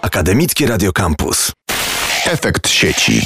Akademickie Radio Campus. Efekt sieci.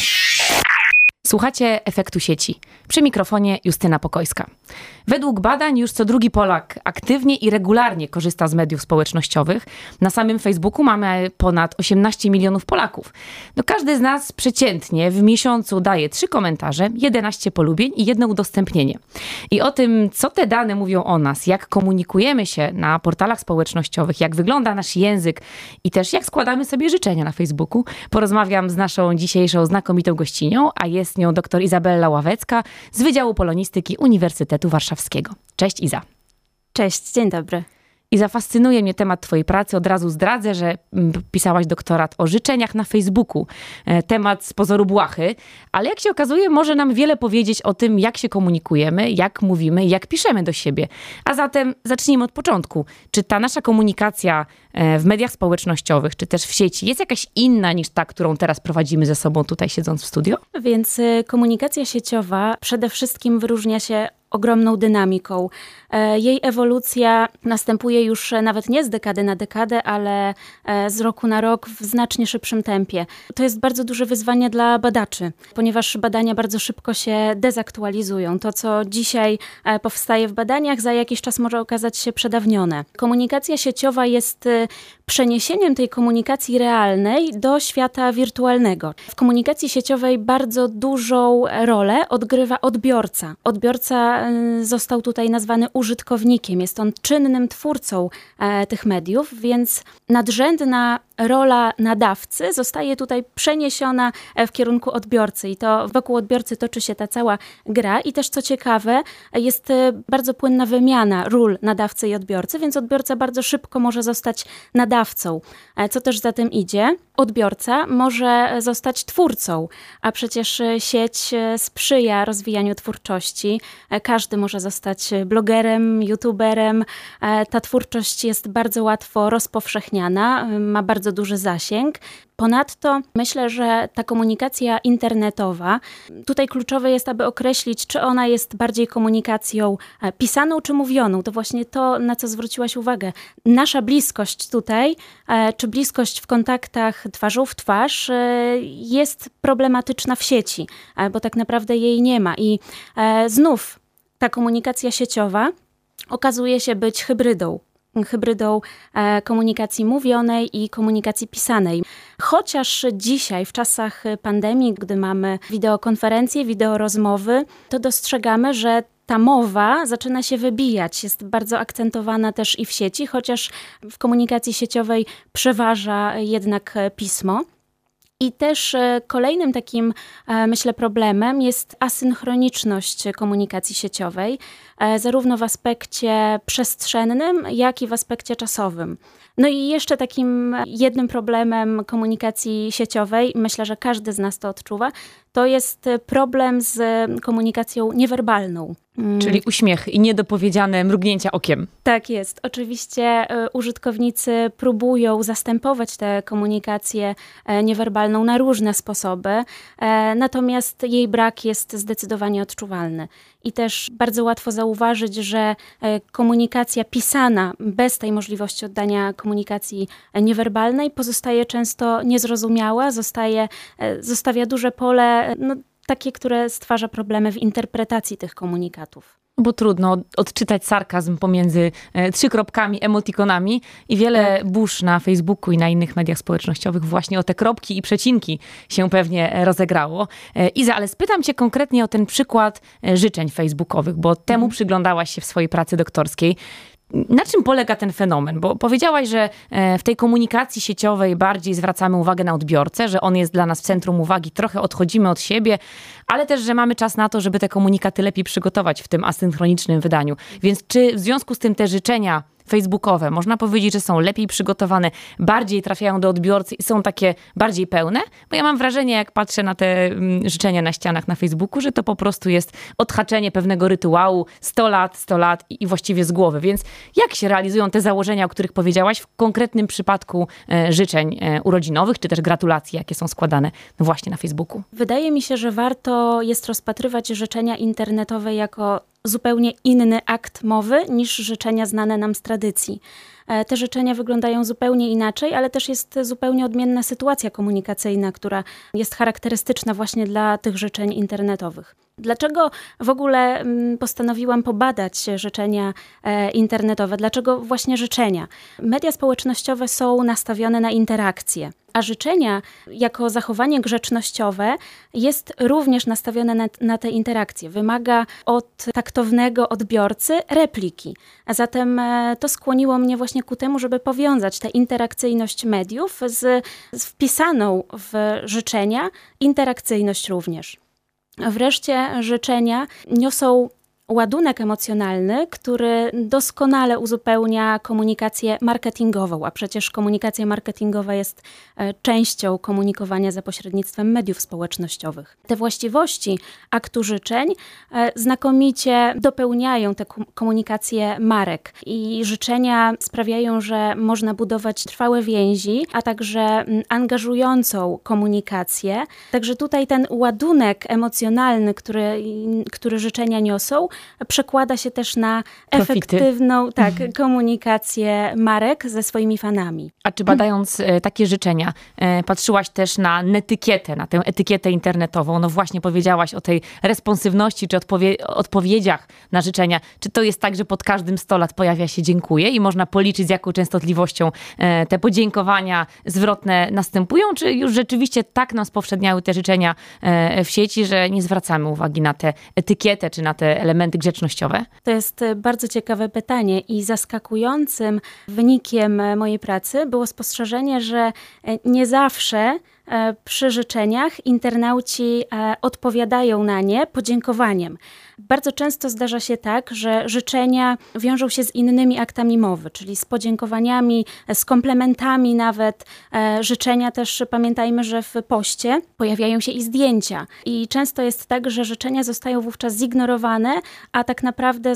Słuchacie Efektu sieci. Przy mikrofonie Justyna Pokojska. Według badań już co drugi Polak aktywnie i regularnie korzysta z mediów społecznościowych. Na samym Facebooku mamy ponad 18 milionów Polaków. No każdy z nas przeciętnie w miesiącu daje 3 komentarze, 11 polubień i 1 udostępnienie. I o tym, co te dane mówią o nas, jak komunikujemy się na portalach społecznościowych, jak wygląda nasz język i też jak składamy sobie życzenia na Facebooku, porozmawiam z naszą dzisiejszą znakomitą gościnią, a jest nią dr Izabela Ławecka z Wydziału Polonistyki Uniwersytetu Warszawskiego. Cześć Iza. Cześć, dzień dobry. Iza, fascynuje mnie temat twojej pracy. Od razu zdradzę, że pisałaś doktorat o życzeniach na Facebooku. Temat z pozoru błahy, ale jak się okazuje, może nam wiele powiedzieć o tym, jak się komunikujemy, jak mówimy, jak piszemy do siebie. A zatem zacznijmy od początku. Czy ta nasza komunikacja w mediach społecznościowych, czy też w sieci jest jakaś inna niż ta, którą teraz prowadzimy ze sobą tutaj siedząc w studio? Więc komunikacja sieciowa przede wszystkim wyróżnia się ogromną dynamiką. Jej ewolucja następuje już nawet nie z dekady na dekadę, ale z roku na rok w znacznie szybszym tempie. To jest bardzo duże wyzwanie dla badaczy, ponieważ badania bardzo szybko się dezaktualizują. To, co dzisiaj powstaje w badaniach, za jakiś czas może okazać się przedawnione. Komunikacja sieciowa jest przeniesieniem tej komunikacji realnej do świata wirtualnego. W komunikacji sieciowej bardzo dużą rolę odgrywa odbiorca. Odbiorca został tutaj nazwany użytkownikiem. Jest on czynnym twórcą tych mediów, więc nadrzędna rola nadawcy zostaje tutaj przeniesiona w kierunku odbiorcy i to wokół odbiorcy toczy się ta cała gra i też co ciekawe jest bardzo płynna wymiana ról nadawcy i odbiorcy, więc odbiorca bardzo szybko może zostać nadawcą. Co też za tym idzie? Odbiorca może zostać twórcą, a przecież sieć sprzyja rozwijaniu twórczości. Każdy może zostać blogerem, youtuberem. Ta twórczość jest bardzo łatwo rozpowszechniana, ma bardzo duży zasięg. Ponadto myślę, że ta komunikacja internetowa, tutaj kluczowe jest, aby określić, czy ona jest bardziej komunikacją pisaną czy mówioną. To właśnie to, na co zwróciłaś uwagę. Nasza bliskość tutaj, czy bliskość w kontaktach twarzą w twarz jest problematyczna w sieci, bo tak naprawdę jej nie ma. I znów ta komunikacja sieciowa okazuje się być hybrydą komunikacji mówionej i komunikacji pisanej. Chociaż dzisiaj w czasach pandemii, gdy mamy wideokonferencje, wideorozmowy, to dostrzegamy, że ta mowa zaczyna się wybijać, jest bardzo akcentowana też i w sieci, chociaż w komunikacji sieciowej przeważa jednak pismo. I też kolejnym takim, myślę, problemem jest asynchroniczność komunikacji sieciowej, zarówno w aspekcie przestrzennym, jak i w aspekcie czasowym. No i jeszcze takim jednym problemem komunikacji sieciowej, myślę, że każdy z nas to odczuwa, to jest problem z komunikacją niewerbalną. Czyli uśmiech i niedopowiedziane mrugnięcia okiem. Tak jest. Oczywiście użytkownicy próbują zastępować tę komunikację niewerbalną na różne sposoby, natomiast jej brak jest zdecydowanie odczuwalny. I też bardzo łatwo zauważyć, że komunikacja pisana bez tej możliwości oddania komunikacji niewerbalnej pozostaje często niezrozumiała, zostawia duże pole, takie, które stwarza problemy w interpretacji tych komunikatów. Bo trudno odczytać sarkazm pomiędzy 3 kropkami, emotikonami i wiele burz na Facebooku i na innych mediach społecznościowych właśnie o te kropki i przecinki się pewnie rozegrało. Iza, ale spytam cię konkretnie o ten przykład życzeń facebookowych, bo temu przyglądałaś się w swojej pracy doktorskiej. Na czym polega ten fenomen? Bo powiedziałaś, że w tej komunikacji sieciowej bardziej zwracamy uwagę na odbiorcę, że on jest dla nas w centrum uwagi, trochę odchodzimy od siebie, ale też, że mamy czas na to, żeby te komunikaty lepiej przygotować w tym asynchronicznym wydaniu. Więc czy w związku z tym te życzenia facebookowe, można powiedzieć, że są lepiej przygotowane, bardziej trafiają do odbiorcy i są takie bardziej pełne? Bo ja mam wrażenie, jak patrzę na te życzenia na ścianach na Facebooku, że to po prostu jest odhaczenie pewnego rytuału 100 lat i właściwie z głowy. Więc jak się realizują te założenia, o których powiedziałaś w konkretnym przypadku życzeń urodzinowych, czy też gratulacji, jakie są składane właśnie na Facebooku? Wydaje mi się, że warto jest rozpatrywać życzenia internetowe jako zupełnie inny akt mowy niż życzenia znane nam z tradycji. te życzenia wyglądają zupełnie inaczej, ale też jest zupełnie odmienna sytuacja komunikacyjna, która jest charakterystyczna właśnie dla tych życzeń internetowych. Dlaczego w ogóle postanowiłam pobadać życzenia internetowe? Dlaczego właśnie życzenia? Media społecznościowe są nastawione na interakcję, a życzenia jako zachowanie grzecznościowe jest również nastawione na te interakcje. Wymaga od taktownego odbiorcy repliki. A zatem to skłoniło mnie właśnie ku temu, żeby powiązać tę interakcyjność mediów z wpisaną w życzenia interakcyjność również. Wreszcie życzenia niosą ładunek emocjonalny, który doskonale uzupełnia komunikację marketingową, a przecież komunikacja marketingowa jest częścią komunikowania za pośrednictwem mediów społecznościowych. Te właściwości aktu życzeń znakomicie dopełniają tę komunikację marek i życzenia sprawiają, że można budować trwałe więzi, a także angażującą komunikację. Także tutaj ten ładunek emocjonalny, który życzenia niosą, przekłada się też na efektywną komunikację marek ze swoimi fanami. A czy badając takie życzenia, patrzyłaś też na netykietę, na tę etykietę internetową? No właśnie powiedziałaś o tej responsywności, czy odpowiedziach na życzenia. Czy to jest tak, że pod każdym 100 lat pojawia się dziękuję i można policzyć, z jaką częstotliwością te podziękowania zwrotne następują? Czy już rzeczywiście tak nam spowszedniały te życzenia w sieci, że nie zwracamy uwagi na tę etykietę, czy na te elementy grzecznościowe? To jest bardzo ciekawe pytanie i zaskakującym wynikiem mojej pracy było spostrzeżenie, że nie zawsze przy życzeniach internauci odpowiadają na nie podziękowaniem. Bardzo często zdarza się tak, że życzenia wiążą się z innymi aktami mowy, czyli z podziękowaniami, z komplementami nawet. Życzenia też, pamiętajmy, że w poście pojawiają się i zdjęcia. I często jest tak, że życzenia zostają wówczas zignorowane, a tak naprawdę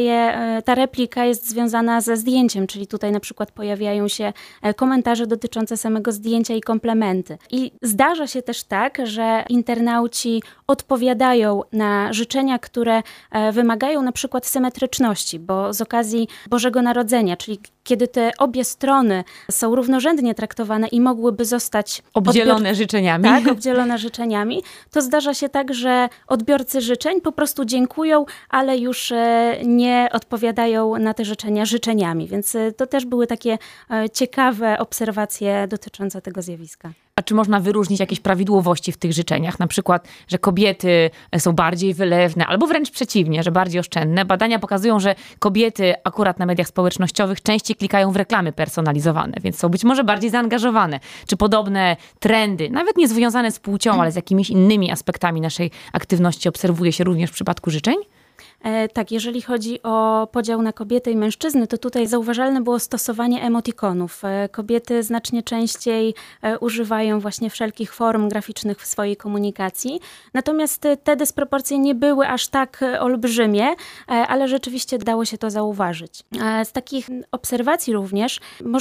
ta replika jest związana ze zdjęciem, czyli tutaj na przykład pojawiają się komentarze dotyczące samego zdjęcia i komplementy. I zdarza się też tak, że internauci odpowiadają na życzenia, które wymagają na przykład symetryczności, bo z okazji Bożego Narodzenia, czyli kiedy te obie strony są równorzędnie traktowane i mogłyby zostać obdzielone życzeniami. Tak, obdzielone życzeniami, to zdarza się tak, że odbiorcy życzeń po prostu dziękują, ale już nie odpowiadają na te życzenia życzeniami. Więc to też były takie ciekawe obserwacje dotyczące tego zjawiska. A czy można wyróżnić jakieś prawidłowości w tych życzeniach? Na przykład, że kobiety są bardziej wylewne, albo wręcz przeciwnie, że bardziej oszczędne. Badania pokazują, że kobiety akurat na mediach społecznościowych częściej klikają w reklamy personalizowane, więc są być może bardziej zaangażowane. Czy podobne trendy, nawet nie związane z płcią, ale z jakimiś innymi aspektami naszej aktywności obserwuje się również w przypadku życzeń? Tak, jeżeli chodzi o podział na kobiety i mężczyzny, to tutaj zauważalne było stosowanie emotikonów. Kobiety znacznie częściej używają właśnie wszelkich form graficznych w swojej komunikacji. Natomiast te dysproporcje nie były aż tak olbrzymie, ale rzeczywiście dało się to zauważyć. Z takich obserwacji również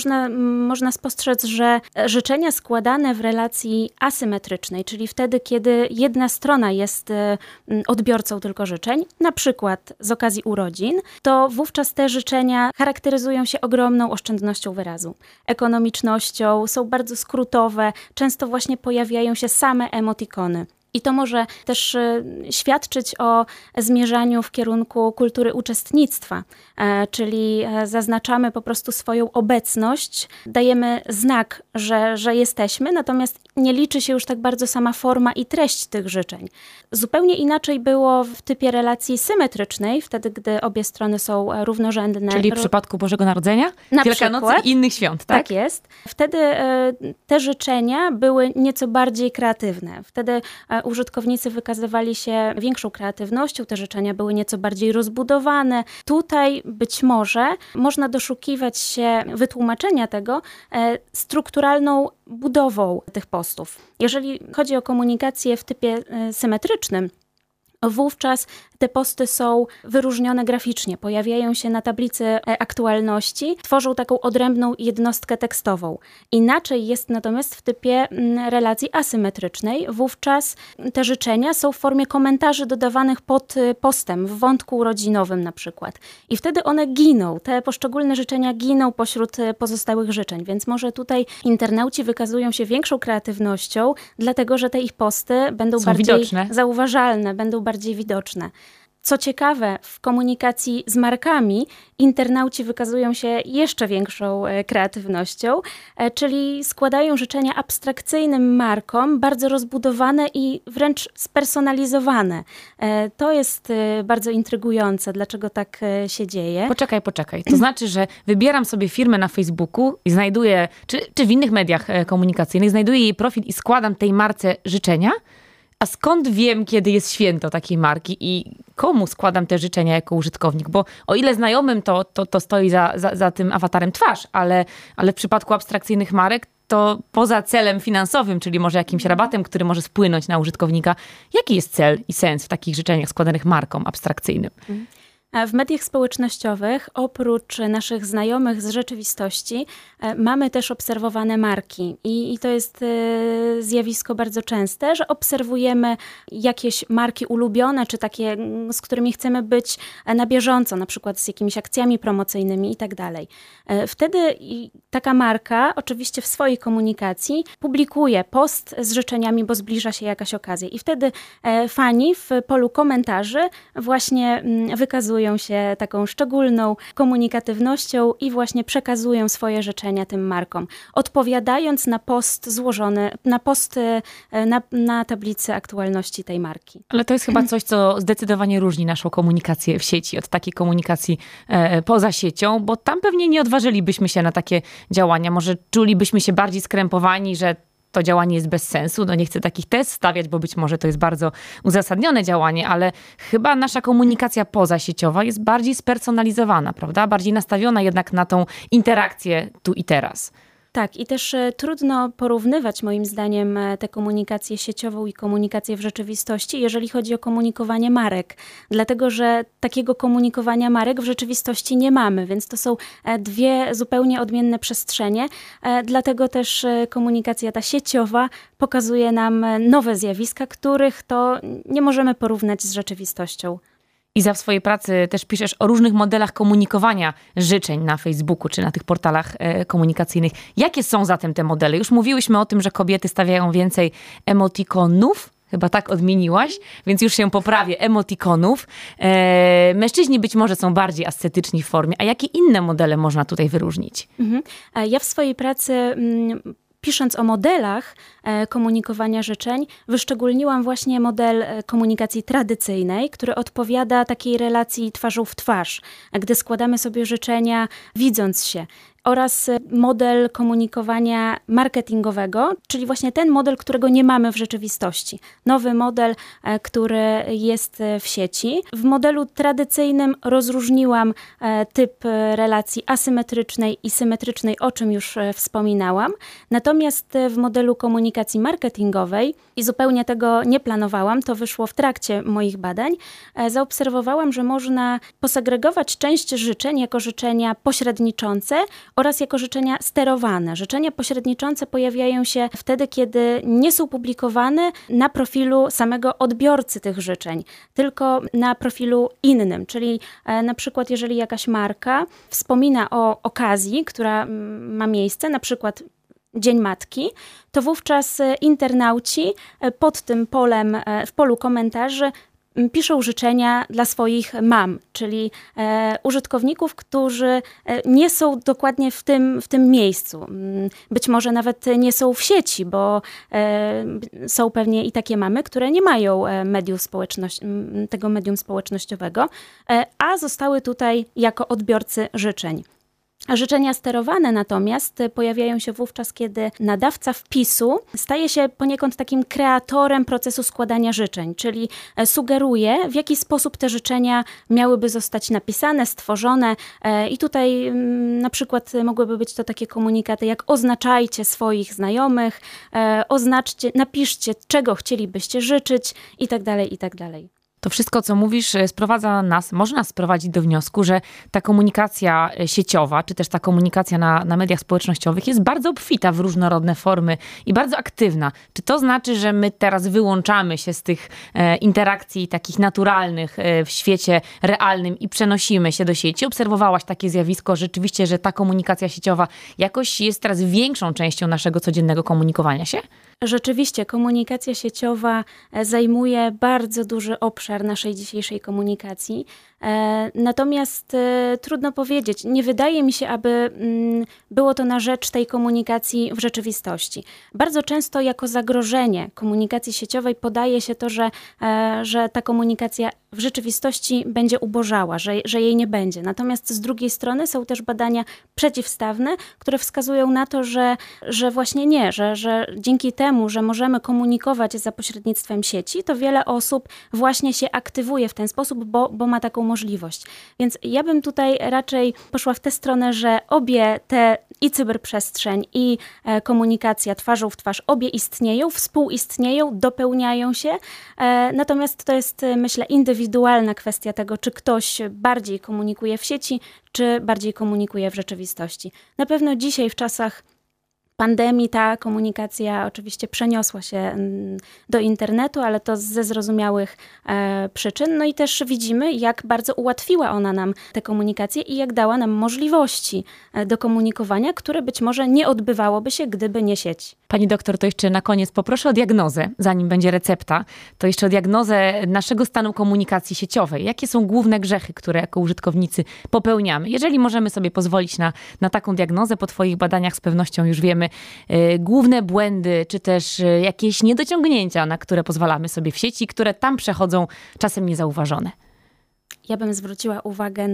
można spostrzec, że życzenia składane w relacji asymetrycznej, czyli wtedy, kiedy jedna strona jest odbiorcą tylko życzeń, na przykład z okazji urodzin, to wówczas te życzenia charakteryzują się ogromną oszczędnością wyrazu, ekonomicznością, są bardzo skrótowe, często właśnie pojawiają się same emotikony. I to może też świadczyć o zmierzaniu w kierunku kultury uczestnictwa, czyli zaznaczamy po prostu swoją obecność, dajemy znak, że jesteśmy, natomiast nie liczy się już tak bardzo sama forma i treść tych życzeń. Zupełnie inaczej było w typie relacji symetrycznej, wtedy gdy obie strony są równorzędne. Czyli w przypadku Bożego Narodzenia, Wielkanocy i innych świąt, tak? Tak jest. Wtedy te życzenia były nieco bardziej kreatywne. Wtedy użytkownicy wykazywali się większą kreatywnością, te życzenia były nieco bardziej rozbudowane. Tutaj być może można doszukiwać się wytłumaczenia tego strukturalną budową tych postów. Jeżeli chodzi o komunikację w typie symetrycznym, wówczas te posty są wyróżnione graficznie, pojawiają się na tablicy aktualności, tworzą taką odrębną jednostkę tekstową. Inaczej jest natomiast w typie relacji asymetrycznej. Wówczas te życzenia są w formie komentarzy dodawanych pod postem, w wątku urodzinowym na przykład. I wtedy one giną, te poszczególne życzenia giną pośród pozostałych życzeń, więc może tutaj internauci wykazują się większą kreatywnością, dlatego że te ich posty będą są bardziej widoczne, zauważalne, będą bardziej widoczne. Co ciekawe, w komunikacji z markami internauci wykazują się jeszcze większą kreatywnością, czyli składają życzenia abstrakcyjnym markom, bardzo rozbudowane i wręcz spersonalizowane. To jest bardzo intrygujące, dlaczego tak się dzieje. Poczekaj. To znaczy, że wybieram sobie firmę na Facebooku i znajduję, czy w innych mediach komunikacyjnych, znajduję jej profil i składam tej marce życzenia? A skąd wiem, kiedy jest święto takiej marki i komu składam te życzenia jako użytkownik? Bo o ile znajomym to stoi za tym awatarem twarz, ale w przypadku abstrakcyjnych marek to poza celem finansowym, czyli może jakimś rabatem, który może spłynąć na użytkownika, jaki jest cel i sens w takich życzeniach składanych markom abstrakcyjnym? W mediach społecznościowych, oprócz naszych znajomych z rzeczywistości, mamy też obserwowane marki. I to jest zjawisko bardzo częste, że obserwujemy jakieś marki ulubione, czy takie, z którymi chcemy być na bieżąco, na przykład z jakimiś akcjami promocyjnymi i tak dalej. Wtedy taka marka, oczywiście w swojej komunikacji, publikuje post z życzeniami, bo zbliża się jakaś okazja. I wtedy fani w polu komentarzy właśnie wykazują się taką szczególną komunikatywnością i właśnie przekazują swoje życzenia tym markom, odpowiadając na post złożony, na tablicy aktualności tej marki. Ale to jest chyba coś, co zdecydowanie różni naszą komunikację w sieci od takiej komunikacji poza siecią, bo tam pewnie nie odważylibyśmy się na takie działania. Może czulibyśmy się bardziej skrępowani, że to działanie jest bez sensu. No nie chcę takich tez stawiać, bo być może to jest bardzo uzasadnione działanie, ale chyba nasza komunikacja pozasieciowa jest bardziej spersonalizowana, prawda? Bardziej nastawiona jednak na tą interakcję tu i teraz. Tak, i też trudno porównywać moim zdaniem tę komunikację sieciową i komunikację w rzeczywistości, jeżeli chodzi o komunikowanie marek. Dlatego, że takiego komunikowania marek w rzeczywistości nie mamy, więc to są dwie zupełnie odmienne przestrzenie. Dlatego też komunikacja ta sieciowa pokazuje nam nowe zjawiska, których to nie możemy porównać z rzeczywistością. Iza, w swojej pracy też piszesz o różnych modelach komunikowania życzeń na Facebooku czy na tych portalach komunikacyjnych. Jakie są zatem te modele? Już mówiłyśmy o tym, że kobiety stawiają więcej emotikonów. Chyba tak odmieniłaś, więc już się poprawię. Emotikonów. Mężczyźni być może są bardziej ascetyczni w formie. A jakie inne modele można tutaj wyróżnić? Ja w swojej pracy, pisząc o modelach komunikowania życzeń, wyszczególniłam właśnie model komunikacji tradycyjnej, który odpowiada takiej relacji twarzą w twarz, gdy składamy sobie życzenia widząc się. Oraz model komunikowania marketingowego, czyli właśnie ten model, którego nie mamy w rzeczywistości. Nowy model, który jest w sieci. W modelu tradycyjnym rozróżniłam typ relacji asymetrycznej i symetrycznej, o czym już wspominałam. Natomiast w modelu komunikacji marketingowej, i zupełnie tego nie planowałam, to wyszło w trakcie moich badań, zaobserwowałam, że można posegregować część życzeń jako życzenia pośredniczące oraz jako życzenia sterowane. Życzenia pośredniczące pojawiają się wtedy, kiedy nie są publikowane na profilu samego odbiorcy tych życzeń, tylko na profilu innym. Czyli na przykład jeżeli jakaś marka wspomina o okazji, która ma miejsce, na przykład Dzień Matki, to wówczas internauci pod tym polem, w polu komentarzy piszą życzenia dla swoich mam, czyli użytkowników, którzy nie są dokładnie w tym miejscu. Być może nawet nie są w sieci, bo są pewnie i takie mamy, które nie mają tego medium społecznościowego, a zostały tutaj jako odbiorcy życzeń. Życzenia sterowane natomiast pojawiają się wówczas, kiedy nadawca wpisu staje się poniekąd takim kreatorem procesu składania życzeń, czyli sugeruje, w jaki sposób te życzenia miałyby zostać napisane, stworzone i tutaj na przykład mogłyby być to takie komunikaty jak oznaczajcie swoich znajomych, napiszcie, czego chcielibyście życzyć i tak dalej, i tak dalej. To wszystko, co mówisz, może nas sprowadzić do wniosku, że ta komunikacja sieciowa, czy też ta komunikacja na mediach społecznościowych jest bardzo obfita w różnorodne formy i bardzo aktywna. Czy to znaczy, że my teraz wyłączamy się z tych interakcji takich naturalnych w świecie realnym i przenosimy się do sieci? Obserwowałaś takie zjawisko rzeczywiście, że ta komunikacja sieciowa jakoś jest teraz większą częścią naszego codziennego komunikowania się? Rzeczywiście, komunikacja sieciowa zajmuje bardzo duży obszar naszej dzisiejszej komunikacji. Natomiast trudno powiedzieć, nie wydaje mi się, aby było to na rzecz tej komunikacji w rzeczywistości. Bardzo często jako zagrożenie komunikacji sieciowej podaje się to, że ta komunikacja w rzeczywistości będzie ubożała, że jej nie będzie. Natomiast z drugiej strony są też badania przeciwstawne, które wskazują na to, że właśnie nie, że dzięki temu, że możemy komunikować za pośrednictwem sieci, to wiele osób właśnie się aktywuje w ten sposób, bo ma taką możliwość. Więc ja bym tutaj raczej poszła w tę stronę, że obie te i cyberprzestrzeń, i komunikacja twarzą w twarz, obie istnieją, współistnieją, dopełniają się. Natomiast to jest, myślę, indywidualna kwestia tego, czy ktoś bardziej komunikuje w sieci, czy bardziej komunikuje w rzeczywistości. Na pewno dzisiaj w czasach pandemii ta komunikacja oczywiście przeniosła się do internetu, ale to ze zrozumiałych przyczyn. No i też widzimy, jak bardzo ułatwiła ona nam tę komunikację i jak dała nam możliwości do komunikowania, które być może nie odbywałoby się, gdyby nie sieć. Pani doktor, to jeszcze na koniec poproszę o diagnozę, zanim będzie recepta, to jeszcze o diagnozę naszego stanu komunikacji sieciowej. Jakie są główne grzechy, które jako użytkownicy popełniamy? Jeżeli możemy sobie pozwolić na taką diagnozę, po Twoich badaniach z pewnością już wiemy główne błędy, czy też jakieś niedociągnięcia, na które pozwalamy sobie w sieci, które tam przechodzą czasem niezauważone. Ja bym zwróciła uwagę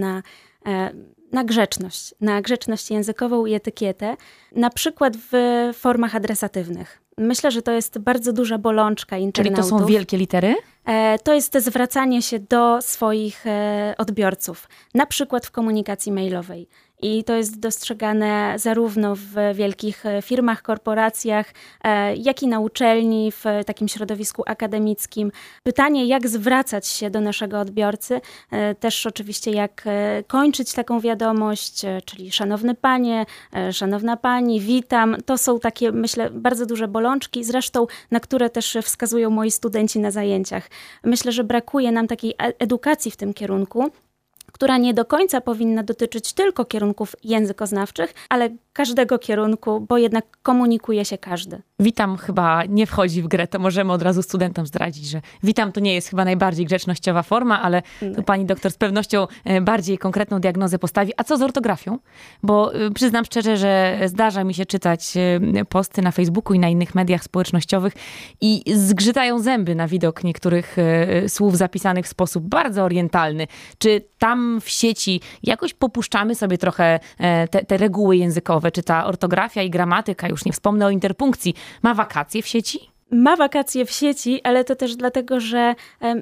na grzeczność językową i etykietę, na przykład w formach adresatywnych. Myślę, że to jest bardzo duża bolączka internautów. Czyli to są wielkie litery? To jest zwracanie się do swoich odbiorców, na przykład w komunikacji mailowej. I to jest dostrzegane zarówno w wielkich firmach, korporacjach, jak i na uczelni, w takim środowisku akademickim. Pytanie, jak zwracać się do naszego odbiorcy, też oczywiście jak kończyć taką wiadomość, czyli szanowny panie, szanowna pani, witam. To są takie, myślę, bardzo duże bolączki, zresztą na które też wskazują moi studenci na zajęciach. Myślę, że brakuje nam takiej edukacji w tym kierunku, która nie do końca powinna dotyczyć tylko kierunków językoznawczych, ale każdego kierunku, bo jednak komunikuje się każdy. Witam chyba nie wchodzi w grę, to możemy od razu studentom zdradzić, że witam to nie jest chyba najbardziej grzecznościowa forma, ale tu pani doktor z pewnością bardziej konkretną diagnozę postawi. A co z ortografią? Bo przyznam szczerze, że zdarza mi się czytać posty na Facebooku i na innych mediach społecznościowych i zgrzytają zęby na widok niektórych słów zapisanych w sposób bardzo orientalny. Czy tam w sieci jakoś popuszczamy sobie trochę te reguły językowe? Czy ta ortografia i gramatyka, już nie wspomnę o interpunkcji, ma wakacje w sieci? Ma wakacje w sieci, ale to też dlatego, że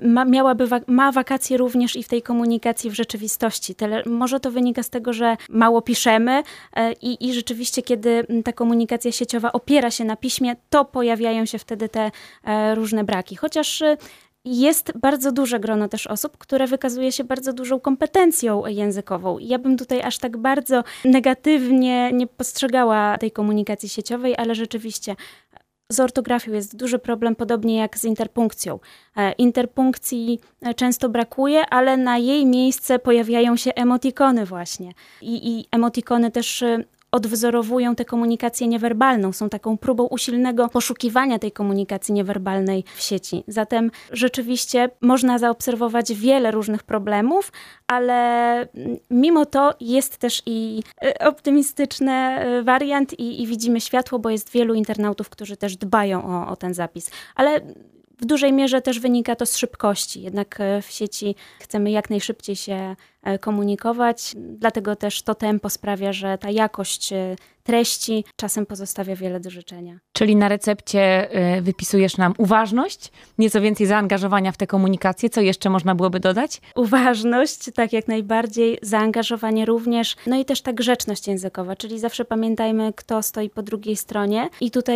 ma wakacje również i w tej komunikacji w rzeczywistości. Może to wynika z tego, że mało piszemy i rzeczywiście, kiedy ta komunikacja sieciowa opiera się na piśmie, to pojawiają się wtedy te różne braki. Chociaż jest bardzo duże grono też osób, które wykazuje się bardzo dużą kompetencją językową. Ja bym tutaj aż tak bardzo negatywnie nie postrzegała tej komunikacji sieciowej, ale rzeczywiście z ortografią jest duży problem, podobnie jak z interpunkcją. Interpunkcji często brakuje, ale na jej miejsce pojawiają się emotikony właśnie. I emotikony też odwzorowują tę komunikację niewerbalną, są taką próbą usilnego poszukiwania tej komunikacji niewerbalnej w sieci. Zatem rzeczywiście można zaobserwować wiele różnych problemów, ale mimo to jest też i optymistyczny wariant i widzimy światło, bo jest wielu internautów, którzy też dbają o ten zapis. Ale w dużej mierze też wynika to z szybkości. Jednak w sieci chcemy jak najszybciej się komunikować, dlatego też to tempo sprawia, że ta jakość treści czasem pozostawia wiele do życzenia. Czyli na recepcie wypisujesz nam uważność, nieco więcej zaangażowania w tę komunikację. Co jeszcze można byłoby dodać? Uważność, tak jak najbardziej, zaangażowanie również, no i też ta grzeczność językowa, czyli zawsze pamiętajmy, kto stoi po drugiej stronie i tutaj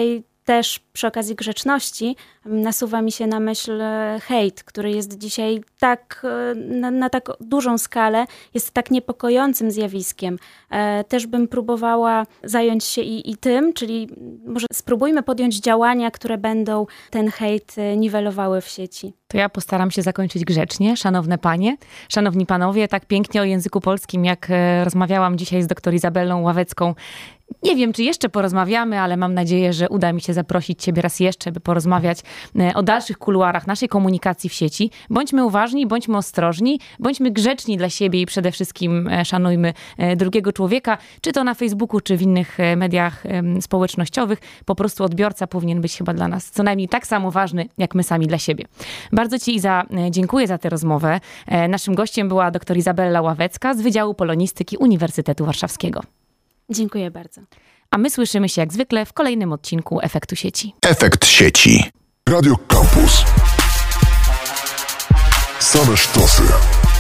też przy okazji grzeczności nasuwa mi się na myśl hejt, który jest dzisiaj tak na tak dużą skalę, jest tak niepokojącym zjawiskiem. Też bym próbowała zająć się i tym, czyli może spróbujmy podjąć działania, które będą ten hejt niwelowały w sieci. To ja postaram się zakończyć grzecznie. Szanowne panie, szanowni panowie, tak pięknie o języku polskim, jak rozmawiałam dzisiaj z dr Izabelą Ławecką. Nie wiem, czy jeszcze porozmawiamy, ale mam nadzieję, że uda mi się zaprosić ciebie raz jeszcze, by porozmawiać o dalszych kuluarach naszej komunikacji w sieci. Bądźmy uważni, bądźmy ostrożni, bądźmy grzeczni dla siebie i przede wszystkim szanujmy drugiego człowieka, czy to na Facebooku, czy w innych mediach społecznościowych. Po prostu odbiorca powinien być chyba dla nas co najmniej tak samo ważny, jak my sami dla siebie. Bardzo ci, Iza, dziękuję za tę rozmowę. Naszym gościem była dr Izabela Ławecka z Wydziału Polonistyki Uniwersytetu Warszawskiego. Dziękuję bardzo. A my słyszymy się jak zwykle w kolejnym odcinku Efektu Sieci. Efekt sieci. Radio Campus. Same sztosy.